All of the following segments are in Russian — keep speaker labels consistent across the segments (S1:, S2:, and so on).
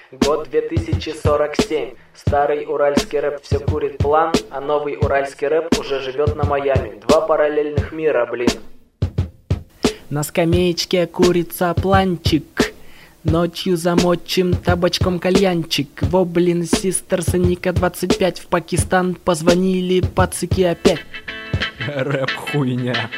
S1: Год 2047. Старый уральский рэп все курит план, а новый уральский рэп уже живет на Майами. Два параллельных мира, блин.
S2: На скамеечке курица планчик, ночью замочим табачком кальянчик. Во, блин, систерс, Ника 25 в Пакистан позвонили пацики опять.
S3: Рэп хуйня.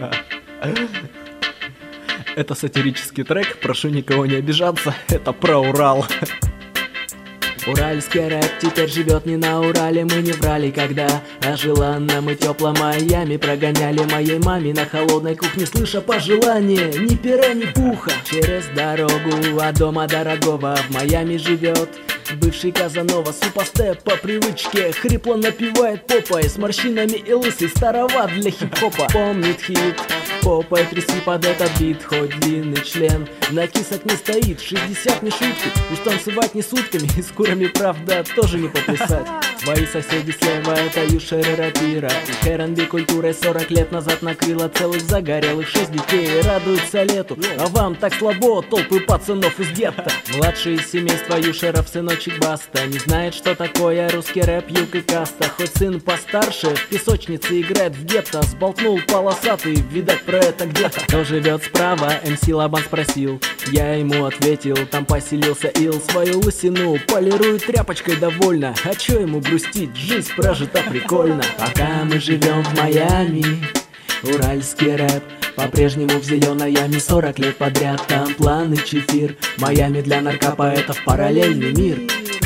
S3: Это сатирический трек, прошу никого не обижаться, это про Урал.
S2: Уральский рэп теперь живет не на Урале, мы не врали, когда о желанном и теплом Майами прогоняли моей маме на холодной кухне, слыша пожелания, ни пера, ни пуха. Через дорогу от дома дорогого в Майами живет бывший Казанова. Супостеп по привычке хрипло напевает попой, с морщинами и лысый, староват для хип-хопа. Помнит хит, попой тряси под этот бит, хоть длинный член на кисок не стоит. 60 не шутки, уж танцевать не сутками, и с курами, правда, тоже не поплясать. Свои соседи слева — это юшеры рапира, и Р&Би культурой 40 лет назад накрыла целых загорелых 6 детей. Радуются лету, а вам так слабо, толпы пацанов из гетто. Младший из семейства юшеров, сыночек Баста, не знает, что такое русский рэп, юг и каста. Хоть сын постарше в песочнице играет в гетто, сболтнул полосатый, видать, про это где-то. Кто живет справа, МС Лабан спросил, я ему ответил, там поселился ил. Свою лысину полирует тряпочкой довольно, а чё ему грустить, жизнь прожита прикольно. Пока мы живем в Майами, уральский рэп по-прежнему в зеленой яме 40 лет подряд, там планы чефир. Майами для наркопоэтов параллельный мир.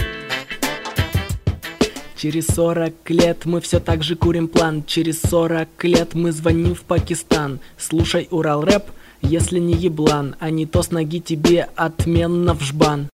S2: Через 40 лет мы все так же курим план. Через 40 лет мы звоним в Пакистан. Слушай Урал рэп, если не еблан, а не то с ноги тебе отменно в жбан.